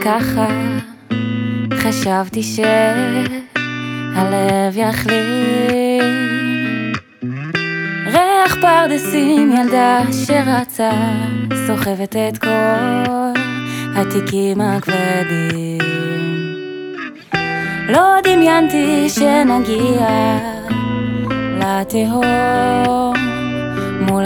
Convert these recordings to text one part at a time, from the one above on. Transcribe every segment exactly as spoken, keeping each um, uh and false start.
ככה, חשבתי שהלב יחלים. ריח פרדסים, ילדה שרצה, סוחבת את כל התיקים הכבדים. לא דמיינתי שנגיע לתהום מול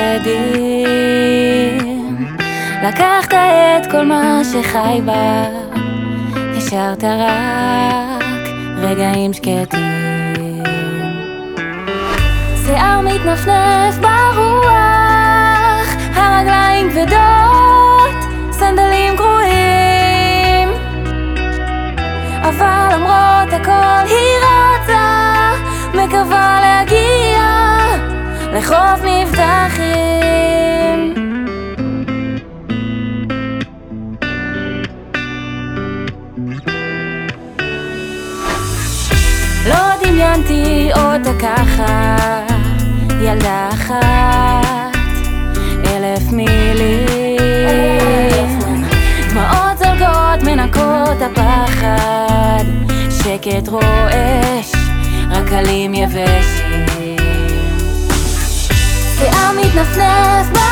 השדים. לקחת את כל מה שחי בה, השארת רק רגעים שקטים. שיער מתנפנף ברוח, הרגליים כבדות, סנדלים גרועים. אבל למרות הכל היא רצה, מקווה להגיע לחוף מבטחים. לא דמיינתי אותה ככה, ילדה אחת, אלף מילים. דמעות זולגות מנקות הפחד, שקט רועש, רק עלים יבשים. שיער מתנפנף